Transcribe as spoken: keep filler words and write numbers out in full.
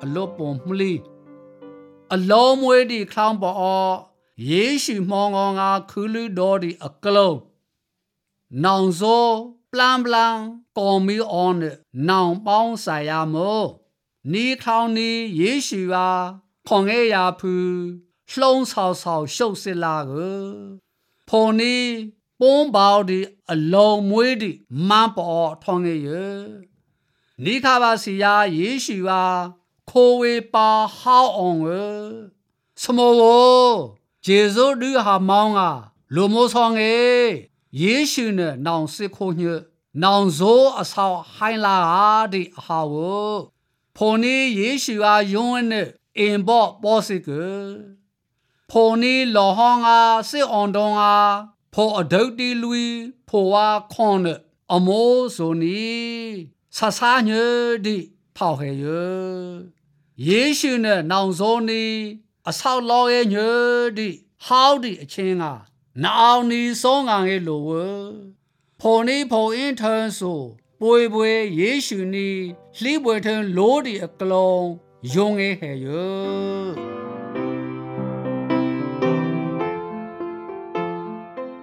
အလွတ်ပုံမှုလီအလုံးမွေးဒီခလောင်းပေါ်ယေရှုမောင်ငေါငါခူလူတော်ဒီအကလုံးနောင်စိုးပလန်ပလန်ကော်မီအောနဲ့နောင်ပေါင်းဆိုင်ရမို့နီခေါင်းနီယေရှုဟာခေါငဲရဖူလှုံးဆောက်ဆောက်ရှုပ်စစ်လာကိုဖိုနီပုံးပေါဒီအလုံးမွေးဒီမန်ပေါ်ထောင်းငဲရနီခါပါစီယာယေရှုဟာခိုးဝေပါဟောင်းအောင်ရစမောဂျေဇုဒူဟာမောင်းကလူမိုးဆောင်ငဲယေရှုနဲ့နောင်စစ်ခိုးညနောင်ဇိုးအဆောက်ဟိုင်းလာဒီအဟာဝဖိုနီယေရှုဟာယုံနဲ့အင်ဘော့ပေါ်စစ်ကဖိုနီလောဟောင်းကစစ်အောင်တုံးကဖိုအဒုတ်တီလူဖိုဝါခွန်နဲ့အမိုးဆိုနီဆဆာညဒီထောက်ဟဲရယေရှုနဲ့နောင်ဇိုးနီအဆောက်လောရဲ့ညဒီဟောက်ဒီအချင်းကနောင်နီဆုံးငံရဲ့လိုဝဖိုနီဖိုအင်ထန်ဆိုပွေပွေယေရှုနီလှိပွေထန်လိုဒီအကလုံးယုံငယ်ဟဲရ